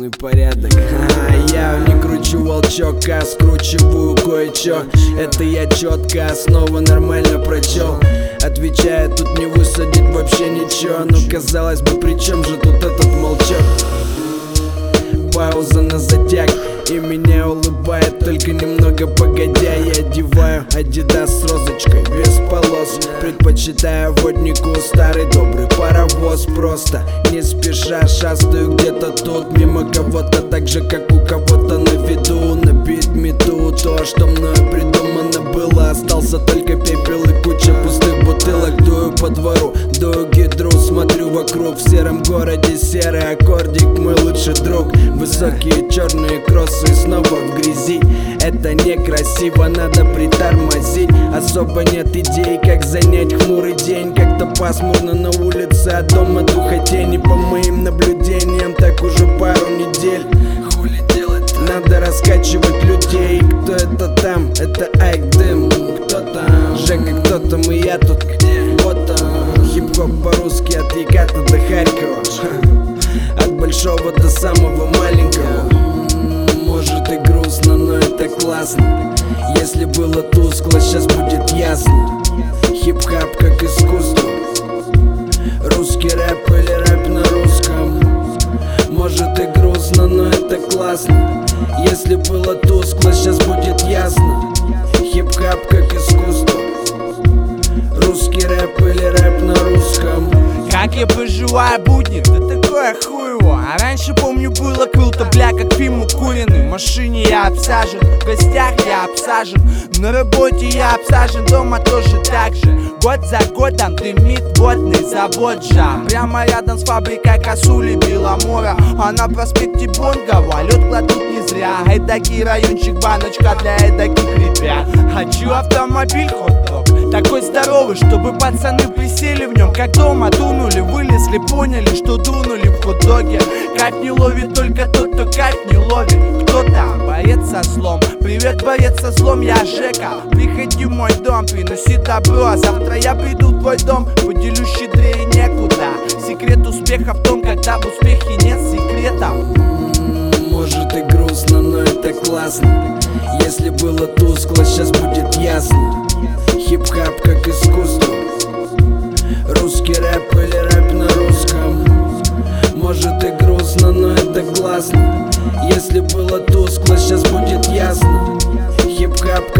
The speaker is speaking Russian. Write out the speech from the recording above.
полный порядок. Я не кручу волчок, а скручиваю кое-чё. Это я четко основу нормально прочел. Отвечая, тут не высадить вообще ничего. Ну казалось бы, при чем же тут этот молчок? Пауза на затяг, и меня улыбает только немного погодя. Я одеваю Adidas с розочкой, без полос. Предпочитаю воднику старый добрый паровоз. Просто не спеша шастаю где-то тут мимо кого-то, так же как у кого-то на виду. Набит мету, то, что мною придумано было. Остался только пепел и куча пустых бутылок. Дую по двору, дую гидру, смотрю вокруг. В сером городе серый аккордик, мой лучший друг. Высокие черные кроссы и снова в грязи. Это некрасиво, надо притормозить. Особо нет идей, как занять хмурый день. Как-то пасмурно на улице, а дома духотень. И по моим наблюдениям так уже пару недель. Хули делать? Надо раскачивать людей. Кто это там? Это Айк Дым. Кто там? Жека, кто там и я тут. Где? Вот там. Хип-хоп по-русски от Яката до Харькова. От большого до самого маленького. Может и грустно, но это классно. Если было тускло, сейчас будет ясно. Хип-хап как искусство. Русский рэп или рэп на русском. Может и грустно, но это классно. Если было тускло, сейчас будет ясно. Хип-хап как искусство. Русский рэп или рэп на русском. Как я поживаю будни, да такое хуево. А раньше помню было круто, бля, как фильм укуренный. В машине я обсажен, в гостях я обсажен, на работе я обсажен, дома тоже так же. Год за годом дымит водный завод жа. Прямо рядом с фабрикой косули Беломора. А на проспекте Бонгова лед кладут не зря. Эдакий райончик, баночка для эдаких ребят. Хочу автомобиль хот-дог, такой здоровый, чтобы пацаны присели в нем, как дома дунули, вылезли, поняли, что дунули в хот-доге. Кайф не ловит только тот, кто кайф не ловит. Кто там? Боец со злом. Привет, боец со злом, я Жека. Приходи в мой дом, приноси добро, а завтра я приду в твой дом. Поделюсь щедрее некуда. Секрет успеха в том, когда в успехе нет секретов. Может и грустно, но это классно. Если было тускло, сейчас будет ясно. Хип-хап как искусство. Русский рэп или рэп на русском. Может и грустно, но это классно. Если было тускло, сейчас будет ясно. Хип-хап